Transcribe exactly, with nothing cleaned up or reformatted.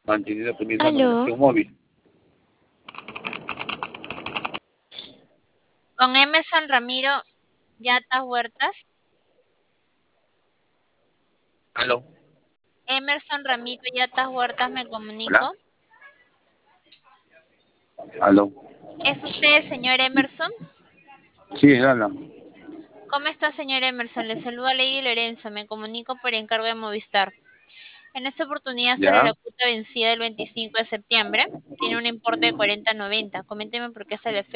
mantenido utilizando Aló, conexión móvil. con Emerson Ramiro Yatas Huertas. ¿Aló? Emerson Ramiro Yatas Huertas me ¿Hola? comunico. ¿Aló? ¿Es usted el señor Emerson? Sí, es Ana. ¿Cómo está, señor Emerson? Le saluda Lady Lorenzo, me comunico por encargo de Movistar. En esta oportunidad sobre ¿Ya? la cuota vencida el veinticinco de septiembre, tiene un importe de cuarenta noventa. Coménteme por qué se le